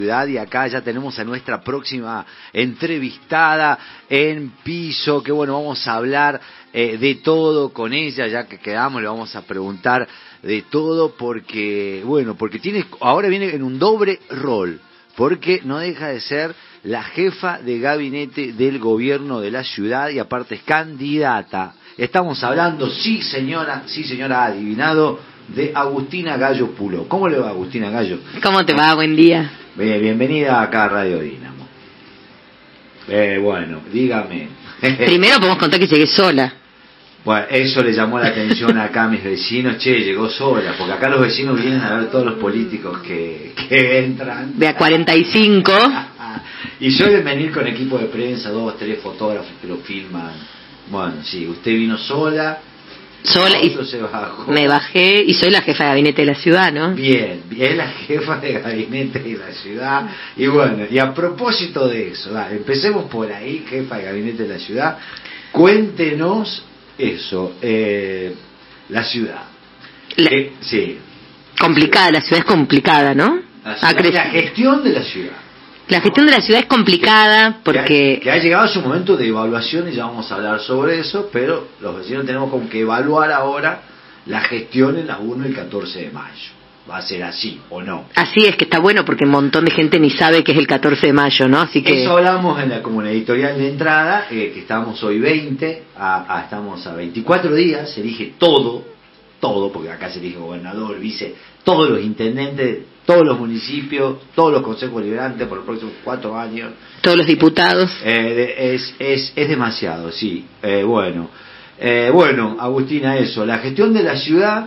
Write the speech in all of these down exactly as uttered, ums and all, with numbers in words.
Y acá ya tenemos a nuestra próxima entrevistada en piso, que bueno, vamos a hablar eh, de todo con ella, ya que quedamos, le vamos a preguntar de todo, porque, bueno, porque tiene, ahora viene en un doble rol, porque no deja de ser la jefa de gabinete del gobierno de la ciudad y aparte es candidata. Estamos hablando, sí señora, sí señora, adivinado, de Agustina Gallo Puló. ¿Cómo le va, Agustina Gallo? ¿Cómo te va? Buen día. Bien, bienvenida acá a Radio Dínamo. Eh, bueno, dígame. Primero podemos contar que llegué sola. Bueno, eso le llamó la atención acá a mis vecinos. Che, llegó sola, porque acá los vecinos vienen a ver todos los políticos que, que entran. De a cuarenta y cinco. Y suelen venir con equipo de prensa, dos, tres fotógrafos que lo filman. Bueno, sí, usted vino sola. Sola y se bajó. Me bajé y soy la jefa de gabinete de la ciudad, ¿no? Bien, bien, la jefa de gabinete de la ciudad. Y bueno, y a propósito de eso, dale, empecemos por ahí, jefa de gabinete de la ciudad. Cuéntenos eso, eh, la ciudad. La... Eh, sí. Complicada, la ciudad es complicada, ¿no? La, ciudad, la gestión de la ciudad. La gestión de la ciudad es complicada porque... Que ha, que ha llegado su momento de evaluación y ya vamos a hablar sobre eso, pero los vecinos tenemos como que evaluar ahora la gestión en la uno y el catorce de mayo. ¿Va a ser así o no? Así es, que está bueno porque un montón de gente ni sabe que es el catorce de mayo, ¿no? Así que... Eso hablamos en la como en la editorial de entrada, eh, que estamos hoy veinte, a, a, estamos a veinticuatro días, se elige todo, todo, porque acá se elige gobernador, vice, todos los intendentes, todos los municipios, todos los consejos deliberantes por los próximos cuatro años. Todos los diputados. Eh, es, es, es demasiado, sí. Eh, bueno, eh, bueno, Agustina, eso, la gestión de la ciudad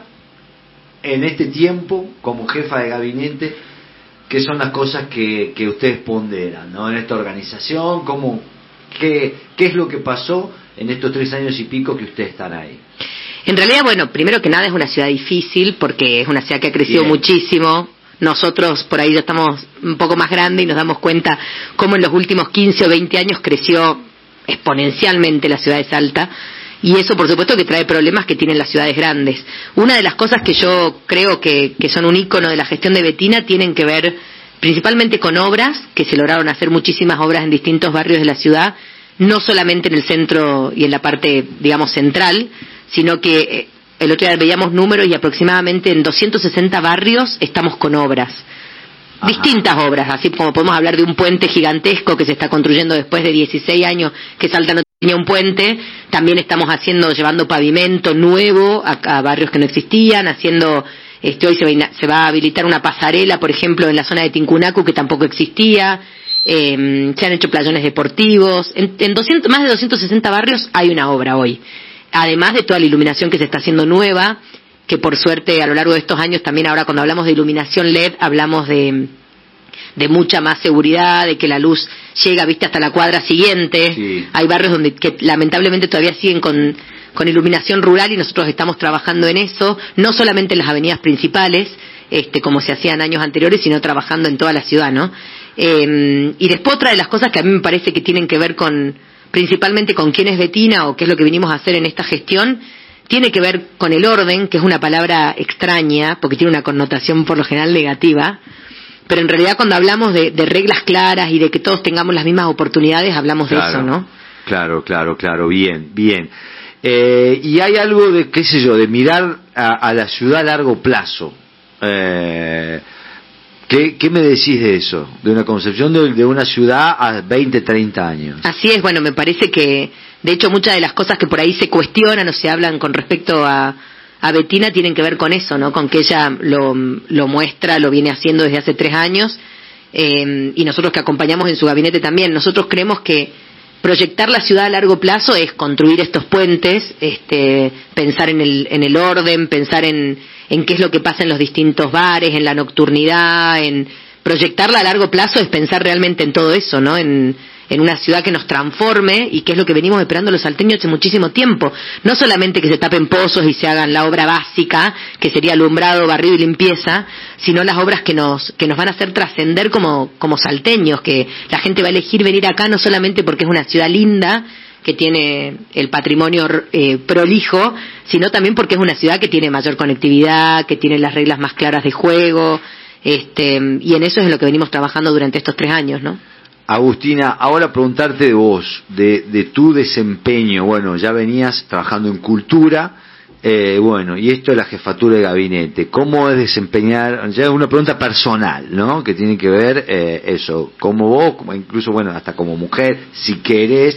en este tiempo, como jefa de gabinete, ¿qué son las cosas que, que ustedes ponderan, ¿no? En esta organización, ¿cómo, qué, qué es lo que pasó en estos tres años y pico que ustedes están ahí? En realidad, bueno, primero que nada es una ciudad difícil porque es una ciudad que ha crecido Bien. muchísimo. Nosotros por ahí ya estamos un poco más grandes y nos damos cuenta cómo en los últimos quince o veinte años creció exponencialmente la ciudad de Salta. Y eso, por supuesto, que trae problemas que tienen las ciudades grandes. Una de las cosas que yo creo que, que son un ícono de la gestión de Bettina tienen que ver principalmente con obras, que se lograron hacer muchísimas obras en distintos barrios de la ciudad, no solamente en el centro y en la parte, digamos, central, sino que el otro día veíamos números y aproximadamente en doscientos sesenta barrios estamos con obras. Ajá. Distintas obras, así como podemos hablar de un puente gigantesco que se está construyendo después de dieciséis años que Salta no tenía un puente. También estamos haciendo, llevando pavimento nuevo a, a barrios que no existían, haciendo, este, hoy se va, se va a habilitar una pasarela, por ejemplo, en la zona de Tincunacu que tampoco existía. Eh, se han hecho playones deportivos. En, en doscientos, más de doscientos sesenta barrios hay una obra hoy. Además de toda la iluminación que se está haciendo nueva, que por suerte a lo largo de estos años también ahora cuando hablamos de iluminación L E D hablamos de, de mucha más seguridad, de que la luz llega, viste, hasta la cuadra siguiente. Sí. Hay barrios donde que lamentablemente todavía siguen con, con iluminación rural y nosotros estamos trabajando en eso, no solamente en las avenidas principales, este, como se hacía en años anteriores, sino trabajando en toda la ciudad, ¿no? Eh, y después otra de las cosas que a mí me parece que tienen que ver con principalmente con quién es Bettina o qué es lo que vinimos a hacer en esta gestión, tiene que ver con el orden, que es una palabra extraña, porque tiene una connotación por lo general negativa, pero en realidad cuando hablamos de, de reglas claras y de que todos tengamos las mismas oportunidades, hablamos claro, de eso, ¿no? Claro, claro, claro, bien, bien. Eh, y hay algo de, qué sé yo, de mirar a, a la ciudad a largo plazo. Eh, ¿Qué, ¿Qué me decís de eso? De una concepción de, de una ciudad a veinte, treinta años. Así es, bueno, me parece que, de hecho, muchas de las cosas que por ahí se cuestionan o se hablan con respecto a, a Bettina tienen que ver con eso, ¿no? Con que ella lo, lo muestra, lo viene haciendo desde hace tres años, eh, y nosotros que acompañamos en su gabinete también. Nosotros creemos que proyectar la ciudad a largo plazo es construir estos puentes, este, pensar en el, en el orden, pensar en, en qué es lo que pasa en los distintos bares, en la nocturnidad, en proyectarla a largo plazo es pensar realmente en todo eso, ¿no? En, en una ciudad que nos transforme y que es lo que venimos esperando los salteños hace muchísimo tiempo. No solamente que se tapen pozos y se hagan la obra básica, que sería alumbrado, barrido y limpieza, sino las obras que nos que nos van a hacer trascender como, como salteños, que la gente va a elegir venir acá no solamente porque es una ciudad linda, que tiene el patrimonio eh, prolijo, sino también porque es una ciudad que tiene mayor conectividad, que tiene las reglas más claras de juego, Este, y en eso es en lo que venimos trabajando durante estos tres años, ¿no? Agustina, ahora preguntarte de vos, de, de tu desempeño. Bueno, ya venías trabajando en cultura, eh, bueno, y esto es la jefatura de gabinete. ¿Cómo es desempeñar? Ya es una pregunta personal, ¿no? Que tiene que ver eh, eso, como vos, como incluso, bueno, hasta como mujer, si querés.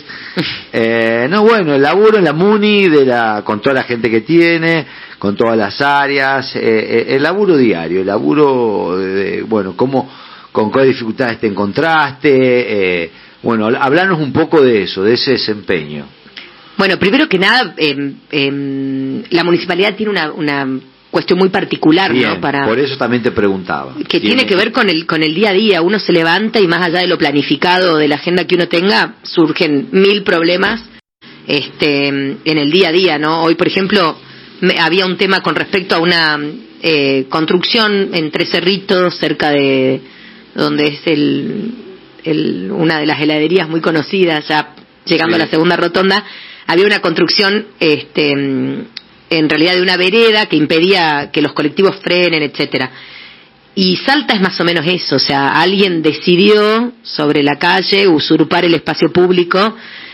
Eh, no, bueno, el laburo en la MUNI, de la, con toda la gente que tiene, con todas las áreas, eh, eh, el laburo diario, el laburo, de, de, bueno, cómo... ¿Con qué dificultades te encontraste? Eh, bueno, hablanos un poco de eso, de ese desempeño. Bueno, primero que nada, eh, eh, la municipalidad tiene una, una cuestión muy particular, Bien, ¿no? Para, por eso también te preguntaba. Que tiene, tiene que ver con el, con el día a día. Uno se levanta y más allá de lo planificado, de la agenda que uno tenga, surgen mil problemas este, en el día a día, ¿no? Hoy, por ejemplo, me, había un tema con respecto a una eh, construcción en Tres Cerritos, cerca de... donde es el, el una de las heladerías muy conocidas, ya llegando sí. a la segunda rotonda, había una construcción este en realidad de una vereda que impedía que los colectivos frenen, etcétera. Y Salta es más o menos eso, o sea, alguien decidió sobre la calle usurpar el espacio público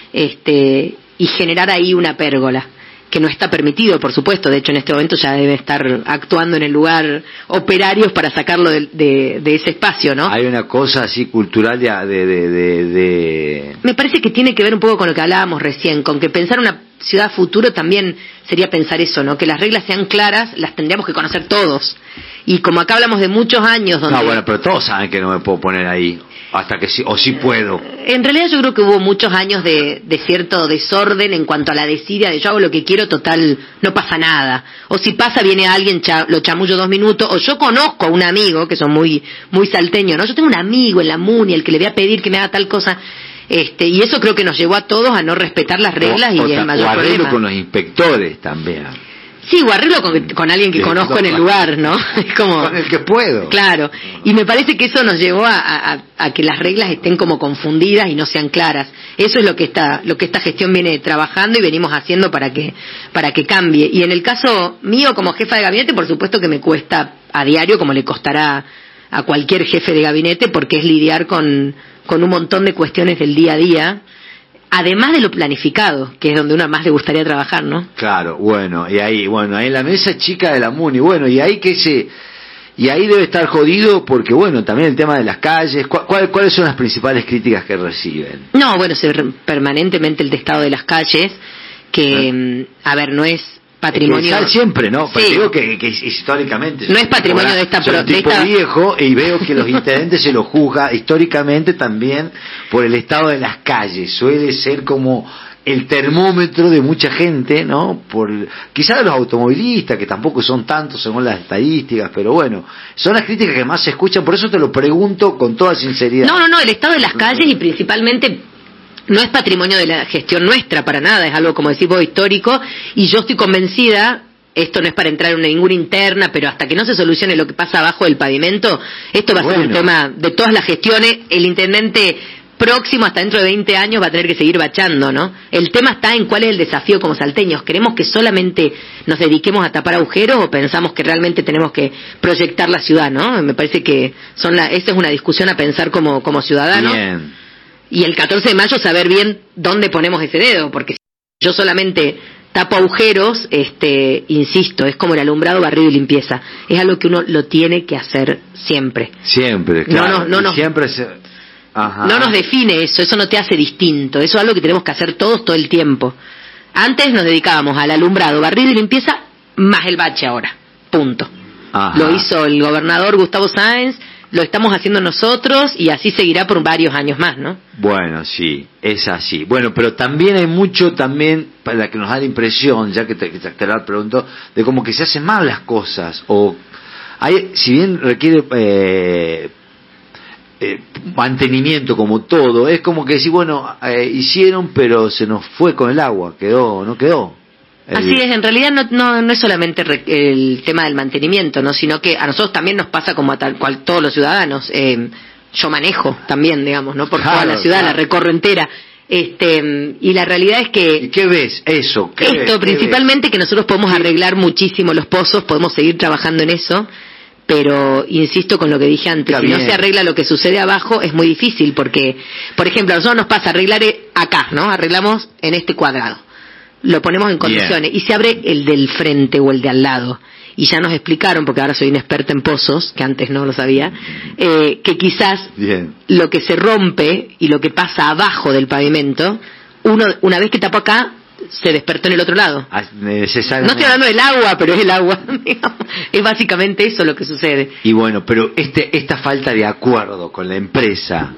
este y generar ahí una pérgola, que no está permitido, por supuesto. De hecho, en este momento ya debe estar actuando en el lugar operarios para sacarlo de, de, de ese espacio, ¿no? Hay una cosa así cultural de, de, de, de, de... Me parece que tiene que ver un poco con lo que hablábamos recién, con que pensar una ciudad futuro también sería pensar eso, ¿no? Que las reglas sean claras, las tendríamos que conocer todos. Y como acá hablamos de muchos años donde... No, bueno, pero todos saben que no me puedo poner ahí. Hasta que sí, o sí puedo. En realidad yo creo que hubo muchos años de, de cierto desorden en cuanto a la desidia de yo hago lo que quiero, total, no pasa nada. O si pasa, viene alguien, cha, lo chamullo dos minutos, o yo conozco a un amigo, que son muy muy salteños, ¿no? Yo tengo un amigo en la MUNI, al que le voy a pedir que me haga tal cosa, este y eso creo que nos llevó a todos a no respetar las reglas o, y o el mayor o problema. con los inspectores también. Sí, o arreglo con, con alguien que sí, conozco en el lugar, ¿no? Es como, con el que puedo. Claro, y me parece que eso nos llevó a, a, a que las reglas estén como confundidas y no sean claras. Eso es lo que esta, lo que esta gestión viene trabajando y venimos haciendo para que, para que cambie. Y en el caso mío como jefa de gabinete, por supuesto que me cuesta a diario, como le costará a cualquier jefe de gabinete, porque es lidiar con, con un montón de cuestiones del día a día. Además de lo planificado, que es donde uno más le gustaría trabajar, ¿no? Claro, bueno, y ahí, bueno, ahí en la mesa chica de la MUNI, bueno, y ahí que se, y ahí debe estar jodido porque, bueno, también el tema de las calles, ¿cuál, ¿cuáles son las principales críticas que reciben? No, bueno, se ve permanentemente el estado de las calles, que, ¿Ah? a ver, no es patrimonio... Es siempre, ¿no? Sí. Pero digo que, que históricamente... No es patrimonio ahora, de esta... Soy un tipo de esta... viejo y veo que los intendentes se lo juzga históricamente también por el estado de las calles. Suele ser como el termómetro de mucha gente, ¿no? Por quizás de los automovilistas, que tampoco son tantos según las estadísticas, pero bueno, son las críticas que más se escuchan, por eso te lo pregunto con toda sinceridad. No, no, no, el estado de las calles y principalmente... No es patrimonio de la gestión nuestra para nada, es algo, como decís vos, histórico, y yo estoy convencida, esto no es para entrar en ninguna interna, pero hasta que no se solucione lo que pasa abajo del pavimento, esto va a bueno. ser un tema de todas las gestiones. El intendente próximo, hasta dentro de veinte años, va a tener que seguir bachando, ¿no? El tema está en cuál es el desafío como salteños. ¿Queremos que solamente nos dediquemos a tapar agujeros o pensamos que realmente tenemos que proyectar la ciudad, ¿no? Me parece que son la, esa es una discusión a pensar como, como ciudadanos. Bien. Y el catorce de mayo saber bien dónde ponemos ese dedo, porque si yo solamente tapo agujeros, este, insisto, es como el alumbrado, barrido y limpieza. Es algo que uno lo tiene que hacer siempre. Siempre, claro. No, no, no, nos, siempre se... Ajá. no nos define eso, eso no te hace distinto. Eso es algo que tenemos que hacer todos todo el tiempo. Antes nos dedicábamos al alumbrado, barrido y limpieza, más el bache ahora. Punto. Ajá. Lo hizo el gobernador Gustavo Sáenz. Lo estamos haciendo nosotros y así seguirá por varios años más, ¿no? Bueno, sí, es así. Bueno, pero también hay mucho también para la que nos da la impresión, ya que te, que te lo pregunto, de como que se hacen mal las cosas. O hay, si bien requiere eh, eh, mantenimiento como todo, es como que decir, bueno, eh, hicieron, pero se nos fue con el agua, quedó, no quedó. Así es, en realidad no, no, no es solamente el tema del mantenimiento, no, sino que a nosotros también nos pasa como a tal cual todos los ciudadanos. Eh, yo manejo también, digamos, no por claro, toda la ciudad, claro. La recorro entera. Este, y la realidad es que... ¿Y qué ves? Eso. ¿Qué esto, ves? principalmente ¿Qué que nosotros podemos arreglar muchísimo los pozos, podemos seguir trabajando en eso, pero insisto con lo que dije antes, Está si bien. no se arregla lo que sucede abajo es muy difícil, porque, por ejemplo, a nosotros nos pasa arreglar acá, ¿no? Arreglamos en este cuadrado, lo ponemos en condiciones, Bien. y se abre el del frente o el de al lado, y ya nos explicaron, porque ahora soy una experta en pozos, que antes no lo sabía, eh, que quizás Bien. lo que se rompe y lo que pasa abajo del pavimento, uno una vez que tapó acá, se despertó en el otro lado. Ah, No necesariamente. estoy hablando del agua, pero es el agua. digamos. Es básicamente eso lo que sucede. Y bueno, pero este esta falta de acuerdo con la empresa,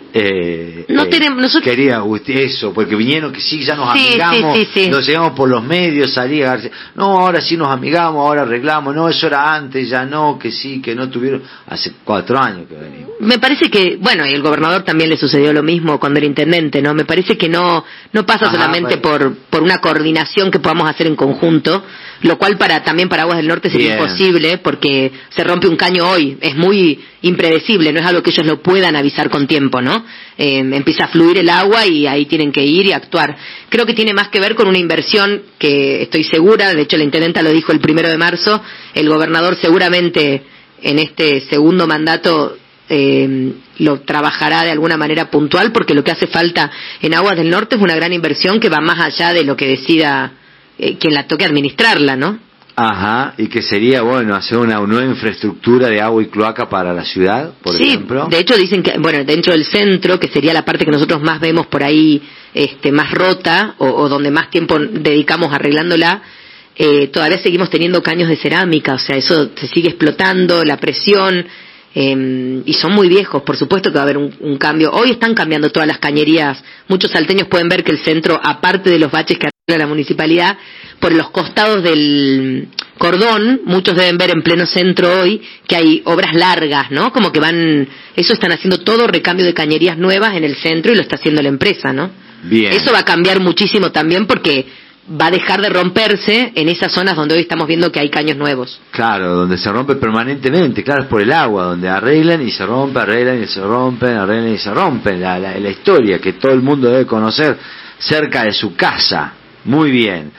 eh, No eh, tenemos- nosotros- quería Agustín, eso, porque vinieron que sí, ya nos Sí, amigamos, sí, sí, sí. nos llegamos por los medios, salí a García, no, ahora sí nos amigamos, ahora arreglamos, no, eso era antes, ya no, que sí, que no tuvieron, hace cuatro años que venimos. Me parece que, bueno, y el gobernador también le sucedió lo mismo cuando era intendente, ¿no? Me parece que no no pasa Ajá, solamente bueno. por por una coordinación que podamos hacer en conjunto, lo cual para también para Aguas del Norte sería Bien. imposible porque se rompe un caño hoy, es muy impredecible, no es algo que ellos lo puedan avisar con tiempo, ¿no? Eh, empieza a fluir el agua y ahí tienen que ir y actuar. Creo que tiene más que ver con una inversión que estoy segura, de hecho la intendenta lo dijo el primero de marzo, el gobernador seguramente en este segundo mandato eh, lo trabajará de alguna manera puntual, porque lo que hace falta en Aguas del Norte es una gran inversión que va más allá de lo que decida eh, quien la toque administrarla, ¿no? Ajá, y que sería, bueno, hacer una nueva infraestructura de agua y cloaca para la ciudad, por sí, ejemplo. de hecho dicen que, bueno, dentro del centro, que sería la parte que nosotros más vemos por ahí, este, más rota, o, o donde más tiempo dedicamos arreglándola, eh, todavía seguimos teniendo caños de cerámica, o sea, eso se sigue explotando, la presión, eh, y son muy viejos, por supuesto que va a haber un, un cambio. Hoy están cambiando todas las cañerías, muchos salteños pueden ver que el centro, aparte de los baches que arregla la municipalidad, por los costados del cordón, muchos deben ver en pleno centro hoy que hay obras largas, ¿no? Como que van, eso están haciendo todo recambio de cañerías nuevas en el centro y lo está haciendo la empresa, ¿no? Bien. Eso va a cambiar muchísimo también porque va a dejar de romperse en esas zonas donde hoy estamos viendo que hay caños nuevos. Claro, donde se rompe permanentemente, claro, es por el agua, donde arreglan y se rompen, arreglan y se rompen, arreglan y se rompen, la, la, la historia que todo el mundo debe conocer cerca de su casa. Muy bien.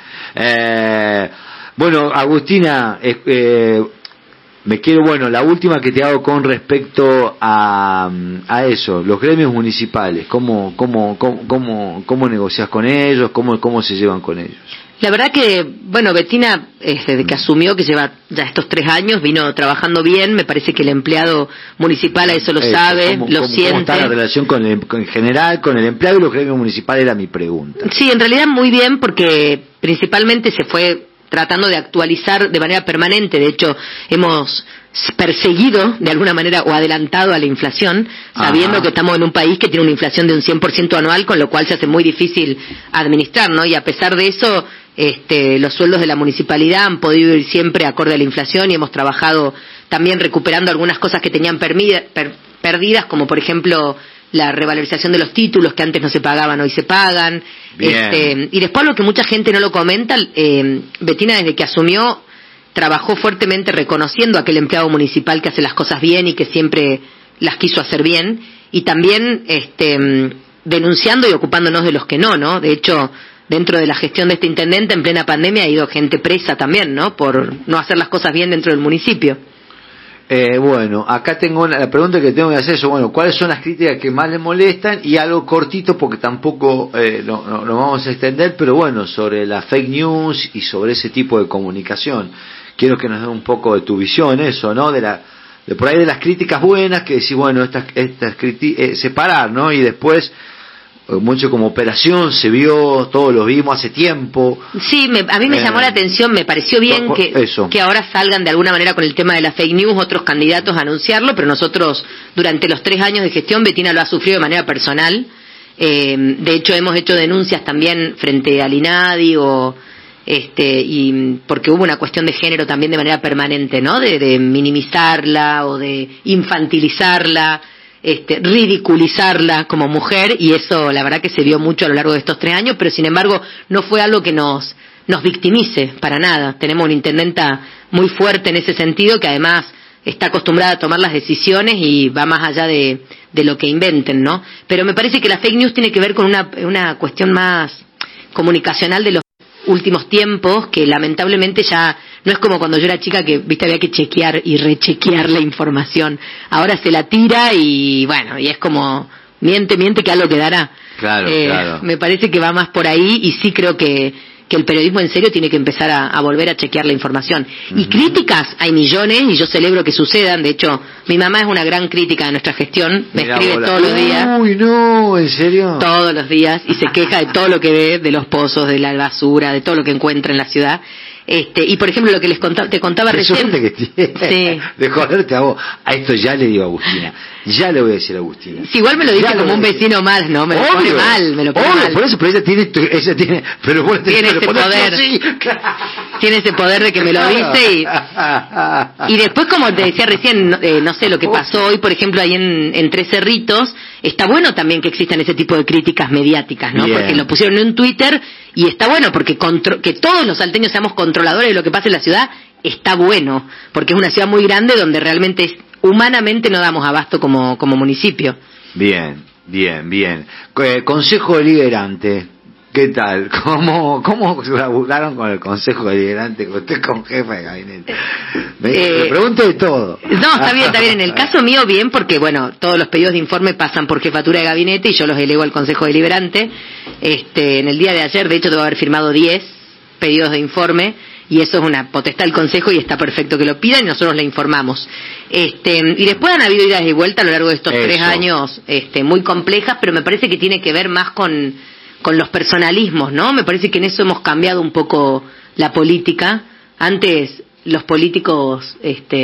Eh, bueno, Agustina, eh, eh, me quiero, bueno, la última que te hago con respecto a, a eso, los gremios municipales, ¿cómo, cómo, cómo, cómo, cómo negocias con ellos? ¿Cómo, cómo se llevan con ellos? La verdad que, bueno, Bettina, eh, desde que asumió, que lleva ya estos tres años, vino trabajando bien. Me parece que el empleado municipal a eso lo Eso, sabe, ¿cómo, lo cómo, siente. ¿Cómo está la relación con el, con, en general con el empleado y los gremios municipales? Era mi pregunta. Sí, en realidad muy bien, porque principalmente se fue tratando de actualizar de manera permanente. De hecho, hemos perseguido de alguna manera o adelantado a la inflación, sabiendo Ajá. que estamos en un país que tiene una inflación de un cien por ciento anual, con lo cual se hace muy difícil administrar, ¿no? Y a pesar de eso, este, los sueldos de la municipalidad han podido ir siempre acorde a la inflación y hemos trabajado también recuperando algunas cosas que tenían permida, per, perdidas, como por ejemplo la revalorización de los títulos que antes no se pagaban, hoy se pagan. Este, y después lo que mucha gente no lo comenta, eh, Bettina desde que asumió trabajó fuertemente reconociendo a aquel empleado municipal que hace las cosas bien y que siempre las quiso hacer bien, y también este, denunciando y ocupándonos de los que no, ¿no? De hecho, dentro de la gestión de este intendente en plena pandemia ha ido gente presa también, ¿no? Por no hacer las cosas bien dentro del municipio. Eh, bueno, acá tengo una, la pregunta que tengo que hacer es, bueno, ¿cuáles son las críticas que más le molestan? Y algo cortito, porque tampoco eh, no, no, no vamos a extender, pero bueno, sobre la fake news y sobre ese tipo de comunicación. Quiero que nos dé un poco de tu visión, eso, ¿no? De la, de por ahí de las críticas buenas, que decís, bueno, estas, estas criti- eh, separar, ¿no? Y después, eh, mucho como operación, se vio, todos lo vimos hace tiempo. Sí, me, a mí me eh, llamó la atención, me pareció bien por, por que, eso. que ahora salgan de alguna manera con el tema de la fake news otros candidatos a anunciarlo, pero nosotros durante los tres años de gestión, Bettina lo ha sufrido de manera personal. Eh, de hecho, hemos hecho denuncias también frente al INADI o... este y porque hubo una cuestión de género también de manera permanente, ¿no? De, de minimizarla o de infantilizarla, este, ridiculizarla como mujer, y eso la verdad que se vio mucho a lo largo de estos tres años, pero sin embargo no fue algo que nos nos victimice para nada. Tenemos una intendenta muy fuerte en ese sentido, que además está acostumbrada a tomar las decisiones y va más allá de, de lo que inventen, ¿no? Pero me parece que la fake news tiene que ver con una, una cuestión más comunicacional de los últimos tiempos, que lamentablemente ya no es como cuando yo era chica que, viste, había que chequear y rechequear la información. Ahora se la tira y, bueno, y es como, miente, miente que algo quedará. Claro, eh, claro. Me parece que va más por ahí y sí creo que, que el periodismo en serio tiene que empezar a, a volver a chequear la información. Uh-huh. Y críticas hay millones y yo celebro que sucedan. De hecho, mi mamá es una gran crítica de nuestra gestión. Me Mirá, escribe bola. todos los días. Uy, no, ¿en serio? Todos los días y se queja de todo lo que ve, de los pozos, de la basura, de todo lo que encuentra en la ciudad. Este, y por ejemplo lo que les contaba, te contaba Qué recién. suerte que tiene. Sí. De joderte a vos. A esto ya le digo a Agustina. Ya le voy a decir a Agustina. Sí, igual me lo dice Ya como lo un vecino más, ¿no? Me lo Obvio. pone mal, me lo pone Obvio, mal. por eso, pero ella tiene, ella tiene, pero vos Tiene te ese pones poder. así. Tiene ese poder de que me lo dice y, y después, como te decía recién, no, eh, no sé lo que pasó hoy, por ejemplo, ahí en, en Tres Cerritos, está bueno también que existan ese tipo de críticas mediáticas, ¿no? Bien. Porque lo pusieron en un Twitter y está bueno porque contro- que todos los salteños seamos controladores de lo que pasa en la ciudad, está bueno, porque es una ciudad muy grande donde realmente es, humanamente no damos abasto como, como municipio. Bien, bien, bien. Eh, Consejo Deliberante. ¿Qué tal? ¿Cómo, cómo se laburaron con el Consejo Deliberante? Usted con jefe de gabinete. Me, Eh, me pregunto de todo. No, está bien, está bien. En el caso mío, bien, porque, bueno, todos los pedidos de informe pasan por jefatura de gabinete y yo los elevo al Consejo Deliberante. Este, en el día de ayer, de hecho, debo haber firmado diez pedidos de informe y eso es una potestad del Consejo y está perfecto que lo pidan y nosotros le informamos. Este, y después han habido idas y vueltas a lo largo de estos Eso. tres años este, muy complejas, pero me parece que tiene que ver más con, con los personalismos, ¿no? Me parece que en eso hemos cambiado un poco la política. Antes los políticos, este,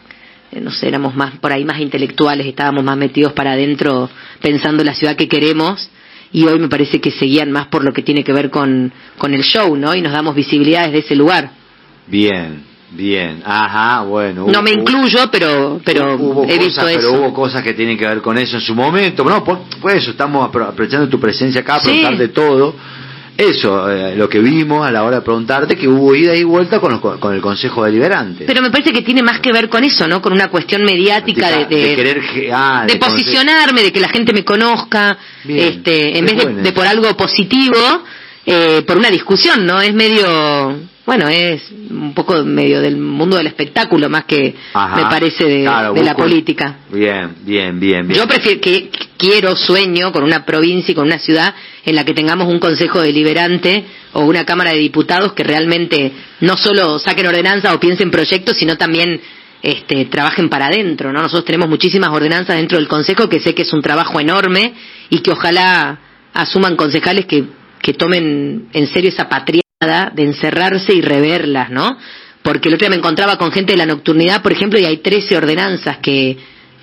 no sé, éramos más por ahí más intelectuales, estábamos más metidos para adentro pensando la ciudad que queremos. Y hoy me parece que seguían más por lo que tiene que ver con, con el show, ¿no? Y nos damos visibilidad desde ese lugar. Bien, bien. Ajá, bueno. No me incluyo, pero pero hubo he visto cosas, eso. Pero hubo cosas que tienen que ver con eso en su momento. No, por, por eso estamos apro- aprovechando tu presencia acá, Sí. preguntar de todo. Eso, eh, lo que vimos a la hora de preguntarte, que hubo ida y vuelta con, los, con el Consejo Deliberante. Pero me parece que tiene más que ver con eso, ¿no? Con una cuestión mediática de, de, de querer ge- ah, de de posicionarme, de que la gente me conozca, Bien, este, en es vez de, bueno de eso. por algo positivo, eh, por una discusión, ¿no? Es medio, bueno, es un poco medio del mundo del espectáculo más que Ajá, me parece de, claro, de la busco- política. Bien, bien, bien, bien. Yo prefiero que quiero, sueño con una provincia y con una ciudad en la que tengamos un consejo deliberante o una cámara de diputados que realmente no solo saquen ordenanzas o piensen proyectos, sino también este, trabajen para adentro, ¿no? Nosotros tenemos muchísimas ordenanzas dentro del consejo que sé que es un trabajo enorme y que ojalá asuman concejales que, que tomen en serio esa patriada de encerrarse y reverlas, ¿no? Porque el otro día me encontraba con gente de la nocturnidad, por ejemplo, y hay trece ordenanzas que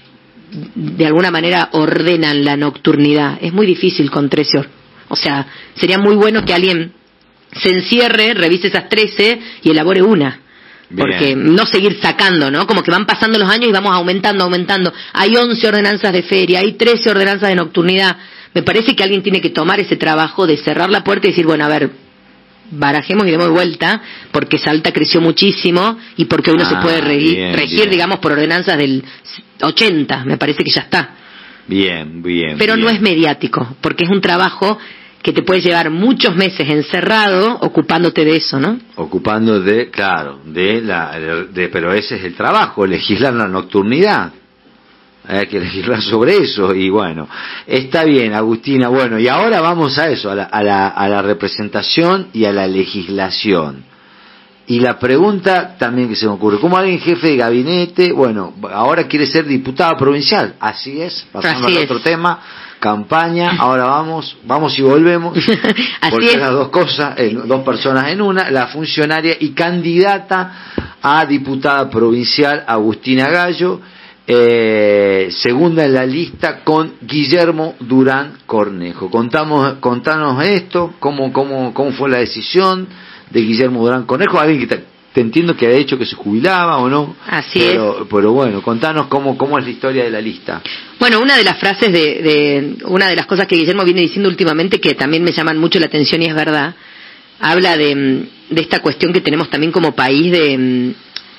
de alguna manera ordenan la nocturnidad. Es muy difícil con trece or- o sea, sería muy bueno que alguien se encierre, revise esas trece y elabore una. Porque Bien. no seguir sacando, ¿no? Como que van pasando los años y vamos aumentando, aumentando. Hay once ordenanzas de feria, hay trece ordenanzas de nocturnidad. Me parece que alguien tiene que tomar ese trabajo de cerrar la puerta y decir, bueno, a ver, barajemos y demos vuelta, porque Salta creció muchísimo y porque uno Ah, se puede regi- bien, regir, bien. digamos, por ordenanzas del ochenta. Me parece que ya está. Bien, bien. Pero bien. no es mediático, porque es un trabajo que te puede llevar muchos meses encerrado ocupándote de eso, ¿no? Ocupando de, claro, de la, de, pero ese es el trabajo, legislar la nocturnidad. Hay que legislar sobre eso y bueno, está bien, Agustina. Bueno, y ahora vamos a eso, a la, a la, a la representación y a la legislación. Y la pregunta también que se me ocurre, ¿cómo alguien jefe de gabinete, bueno, ahora quiere ser diputada provincial? Así es, pasando Así al es. otro tema, campaña, ahora vamos, vamos y volvemos, Así porque es. las dos cosas, en- dos personas en una, la funcionaria y candidata a diputada provincial Agustina Gallo, eh, segunda en la lista con Guillermo Durán Cornejo. Contamos, contanos esto, cómo, cómo, cómo fue la decisión de Guillermo Durán Cornejo, alguien que te, te entiendo que ha dicho que se jubilaba o no. Así pero, pero bueno, contanos cómo, cómo es la historia de la lista. Bueno, una de las frases de, de, una de las cosas que Guillermo viene diciendo últimamente que también me llaman mucho la atención y es verdad, habla de, de esta cuestión que tenemos también como país de,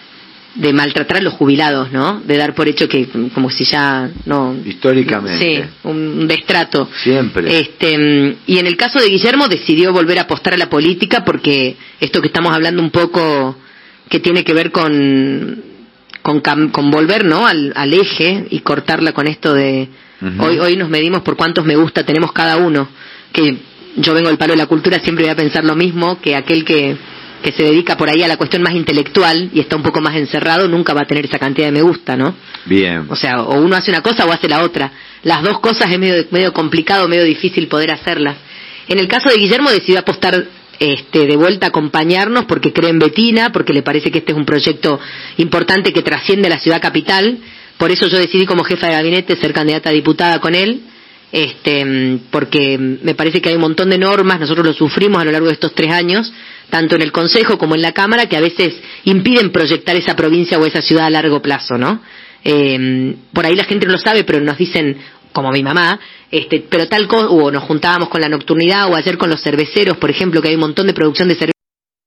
de maltratar a los jubilados, ¿no? De dar por hecho que como si ya no históricamente sí, un destrato siempre. Este, y en el caso de Guillermo decidió volver a apostar a la política porque esto que estamos hablando un poco que tiene que ver con con, con volver, ¿no? al, al eje y cortarla con esto de uh-huh. hoy hoy nos medimos por cuántos me gusta tenemos cada uno, que yo vengo del palo de la cultura, siempre voy a pensar lo mismo, que aquel que que se dedica por ahí a la cuestión más intelectual y está un poco más encerrado, nunca va a tener esa cantidad de me gusta, ¿no? Bien. O sea, o uno hace una cosa o hace la otra. Las dos cosas es medio, medio complicado, medio difícil poder hacerlas. En el caso de Guillermo decidió apostar este, de vuelta a acompañarnos porque cree en Betina, porque le parece que este es un proyecto importante que trasciende a la ciudad capital. Por eso yo decidí como jefa de gabinete ser candidata a diputada con él. Este, porque me parece que hay un montón de normas, nosotros lo sufrimos a lo largo de estos tres años, tanto en el Consejo como en la Cámara, que a veces impiden proyectar esa provincia o esa ciudad a largo plazo, ¿no? Eh, por ahí la gente no lo sabe, pero nos dicen, como mi mamá, este, pero tal cosa, o nos juntábamos con la nocturnidad, o ayer con los cerveceros, por ejemplo, que hay un montón de producción de cerveza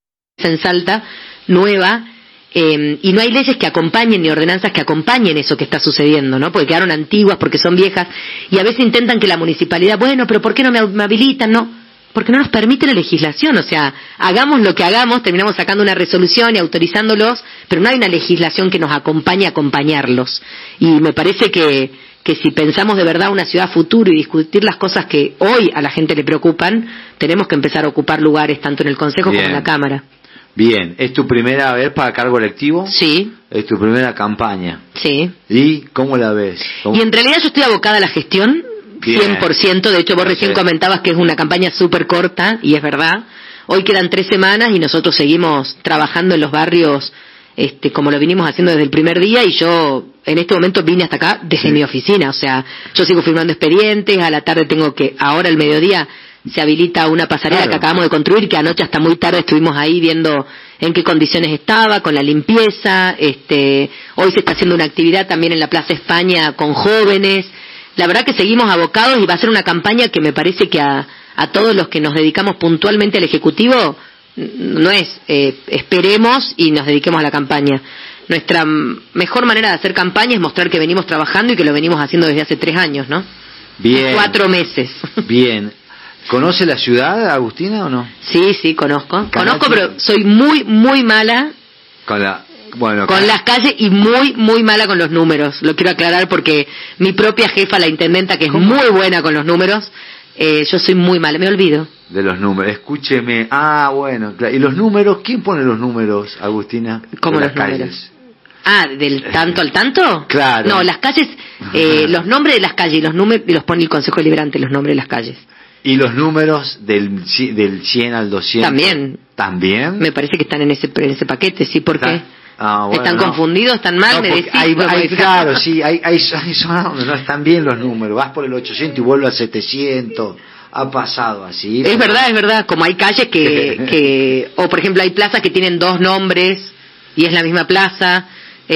en Salta, nueva, Eh, y no hay leyes que acompañen ni ordenanzas que acompañen eso que está sucediendo, ¿no? Porque quedaron antiguas, porque son viejas, y a veces intentan que la municipalidad, bueno, pero ¿por qué no me, me habilitan? No, porque no nos permite la legislación, o sea, hagamos lo que hagamos, terminamos sacando una resolución y autorizándolos, pero no hay una legislación que nos acompañe a acompañarlos. Y me parece que, que si pensamos de verdad una ciudad futuro y discutir las cosas que hoy a la gente le preocupan, tenemos que empezar a ocupar lugares tanto en el Consejo Bien. como en la Cámara. Bien, ¿es tu primera vez para cargo electivo? Sí. ¿Es tu primera campaña? Sí. ¿Y cómo la ves? ¿Cómo? Y en realidad yo estoy abocada a la gestión, Bien. cien por ciento. De hecho, vos recién sé. comentabas que es una campaña súper corta, y es verdad. Hoy quedan tres semanas y nosotros seguimos trabajando en los barrios este, como lo vinimos haciendo desde el primer día, y yo en este momento vine hasta acá desde sí. mi oficina. O sea, yo sigo firmando expedientes, a la tarde tengo que, ahora al mediodía, se habilita una pasarela claro. que acabamos de construir, que anoche hasta muy tarde estuvimos ahí viendo en qué condiciones estaba, con la limpieza. Este, hoy se está haciendo una actividad también en la Plaza España con jóvenes. La verdad que seguimos abocados y va a ser una campaña que me parece que a, a todos los que nos dedicamos puntualmente al Ejecutivo, no es eh, esperemos y nos dediquemos a la campaña. Nuestra mejor manera de hacer campaña es mostrar que venimos trabajando y que lo venimos haciendo desde hace tres años, ¿no? Bien. Cuatro meses. Bien. ¿Conoce la ciudad, Agustina, o no? Sí, sí, conozco. Conozco, pero soy muy, muy mala con la, bueno, con las calles y muy, muy mala con los números. Lo quiero aclarar porque mi propia jefa, la intendenta, que es ¿Cómo? muy buena con los números, eh, yo soy muy mala, me olvido. De los números, escúcheme. Ah, bueno, claro. ¿Y los números? ¿Quién pone los números, Agustina? ¿Cómo los números? Calles. Ah, ¿del tanto al tanto? Claro. No, las calles, eh, los nombres de las calles y los números los pone el Consejo Deliberante, los nombres de las calles. ¿Y los números del del cien al doscientos? También. ¿También? Me parece que están en ese en ese paquete, ¿sí? ¿Por qué? Ah, bueno, ¿Están no. confundidos? ¿Están mal? No, ¿Me decís? hay, hay, claro, sí, hay, hay, hay zonas donde no están bien los números. Vas por el ochocientos y vuelves al setecientos. Ha pasado así. Es pero... verdad, es verdad. Como hay calles que, que... O, por ejemplo, hay plazas que tienen dos nombres y es la misma plaza.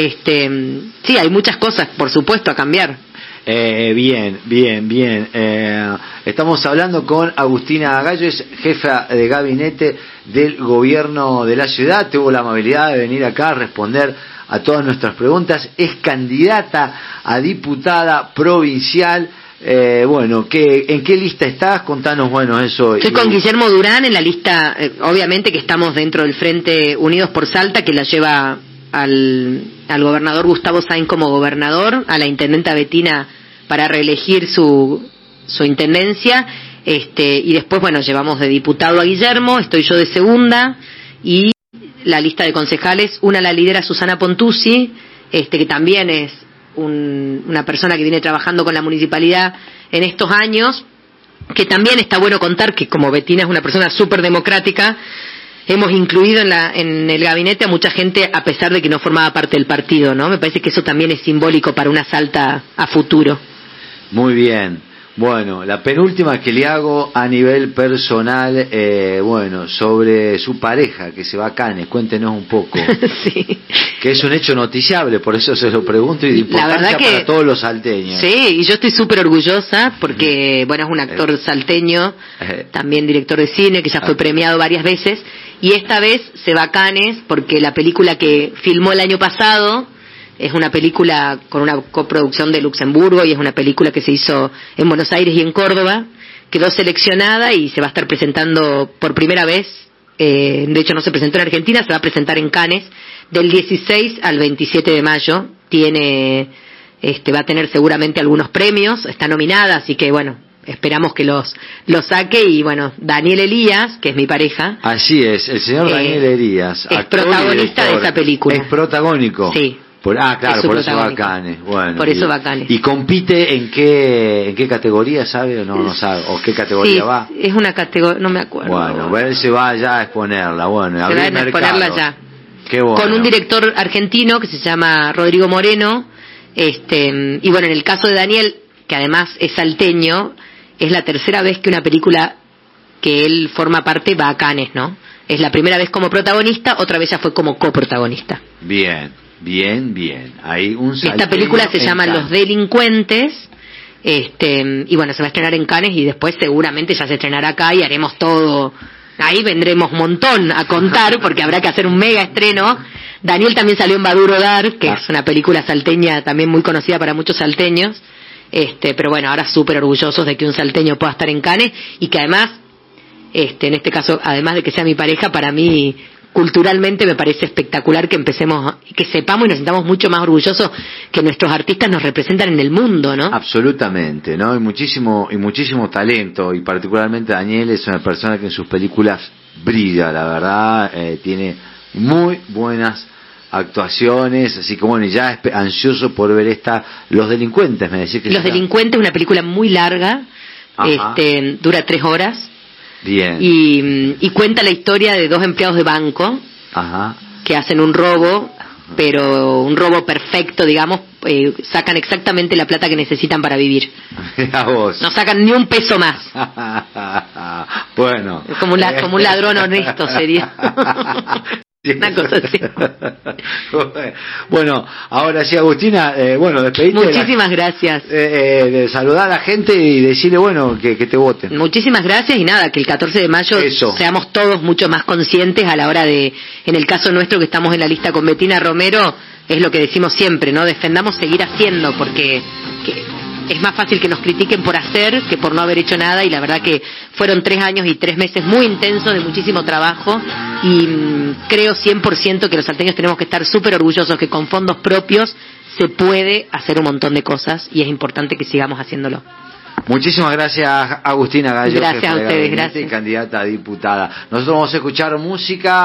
Este, sí, hay muchas cosas, por supuesto, a cambiar. Eh, bien, bien, bien. Eh, estamos hablando con Agustina Gallo, es jefa de gabinete del gobierno de la ciudad. Tuvo la amabilidad de venir acá a responder a todas nuestras preguntas. Es candidata a diputada provincial. Eh, bueno, ¿qué, ¿en qué lista estás? Contanos, bueno, eso. Estoy y... con Guillermo Durán en la lista, eh, obviamente que estamos dentro del Frente Unidos por Salta, que la lleva al, al gobernador Gustavo Sainz como gobernador, a la intendenta Betina para reelegir su su intendencia, este y después, bueno, llevamos de diputado a Guillermo, estoy yo de segunda, y la lista de concejales, una la lidera Susana Pontuzzi, este que también es un, una persona que viene trabajando con la municipalidad en estos años, que también está bueno contar que como Betina es una persona súper democrática, hemos incluido en, la, en el gabinete a mucha gente a pesar de que no formaba parte del partido, ¿no? Me parece que eso también es simbólico para una Salta a futuro. Muy bien. Bueno, la penúltima que le hago a nivel personal, eh, bueno, sobre su pareja que se va a Cannes, cuéntenos un poco. Sí. Que es un hecho noticiable, por eso se lo pregunto, y de importancia que, para todos los salteños. Sí, y yo estoy súper orgullosa porque, bueno, es un actor salteño, también director de cine, que ya fue premiado varias veces, y esta vez se va a Cannes porque la película que filmó el año pasado es una película con una coproducción de Luxemburgo y es una película que se hizo en Buenos Aires y en Córdoba. Quedó seleccionada y se va a estar presentando por primera vez, eh, de hecho no se presentó en Argentina, se va a presentar en Cannes del dieciséis al veintisiete de mayo. Tiene, este, va a tener seguramente algunos premios, está nominada, así que bueno, esperamos que los, los saque. Y bueno, Daniel Elías, que es mi pareja. Así es, el señor eh, Daniel Elías. Es protagonista de esa película. Es protagónico. Sí. Por, ah, claro, por eso va a Cannes. Bueno, por eso y, va a Cannes. ¿Y compite en qué en qué categoría, sabe o no, no sabe? ¿O qué categoría sí, va? Es una categoría, no me acuerdo. Bueno, él se va ya a exponerla, bueno, se va a exponerla ya. Qué bueno. Con un director argentino que se llama Rodrigo Moreno, este, y bueno, en el caso de Daniel, que además es salteño, es la tercera vez que una película que él forma parte va a Cannes, ¿no? Es la primera vez como protagonista, otra vez ya fue como coprotagonista. Bien. Bien, bien. Hay un Esta película se llama Cannes. Los Delincuentes, este, y bueno, se va a estrenar en Cannes y después seguramente ya se estrenará acá y haremos todo. Ahí vendremos un montón a contar porque habrá que hacer un mega estreno. Daniel también salió en Baduro Dar, que ah. es una película salteña también muy conocida para muchos salteños. Este, pero bueno, ahora súper orgullosos de que un salteño pueda estar en Cannes y que además, este, en este caso, además de que sea mi pareja, para mí culturalmente me parece espectacular que empecemos, que sepamos y nos sintamos mucho más orgullosos que nuestros artistas nos representan en el mundo, ¿no? Absolutamente, ¿no? Y muchísimo, y muchísimo talento, y particularmente Daniel es una persona que en sus películas brilla, la verdad, eh, tiene muy buenas actuaciones, así que bueno, y ya ansioso por ver esta Los Delincuentes, me decís que Los Delincuentes, una película muy larga, este, dura tres horas. Bien. Y, y cuenta la historia de dos empleados de banco. Ajá. Que hacen un robo, pero un robo perfecto, digamos, eh, sacan exactamente la plata que necesitan para vivir. A vos. No sacan ni un peso más. Bueno. Es como un, como un ladrón honesto sería. Una cosa así. Bueno, ahora sí, Agustina, eh, bueno, despedite. Muchísimas la, gracias. Eh, eh, de saludar a la gente y decirle, bueno, que, que te voten. Muchísimas gracias y nada, que el catorce de mayo Eso. seamos todos mucho más conscientes a la hora de, en el caso nuestro que estamos en la lista con Betina Romero, es lo que decimos siempre, ¿no? Defendamos seguir haciendo porque que, es más fácil que nos critiquen por hacer que por no haber hecho nada, y la verdad que fueron tres años y tres meses muy intensos de muchísimo trabajo y mmm, creo cien por ciento que los salteños tenemos que estar súper orgullosos que con fondos propios se puede hacer un montón de cosas y es importante que sigamos haciéndolo. Muchísimas gracias, Agustina Gallo. Gracias a ustedes, gracias. Candidata a diputada. Nosotros vamos a escuchar música.